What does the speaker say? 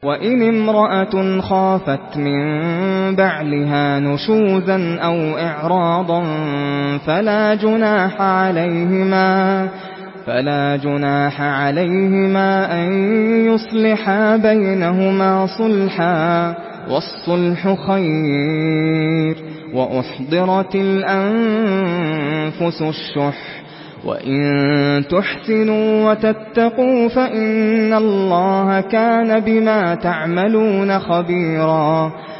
وَإِنِ امْرَأَةٌ خَافَتْ مِن بَعْلِهَا نُشُوزًا أَوْ إِعْرَاضًا فَلَا جُنَاحَ عَلَيْهِمَا أَن يُصْلِحَا بَيْنَهُمَا صُلْحًا ۚ وَالصُّلْحُ خَيْرٌ ۗ وَأُحْضِرَتِ الْأَنفُسُ الشُّحَّ ۚ وَإِن تُحْسِنُوا وَتَتَّقُوا فَإِنَّ اللَّهَ كَانَ بِمَا تَعْمَلُونَ خَبِيرًا.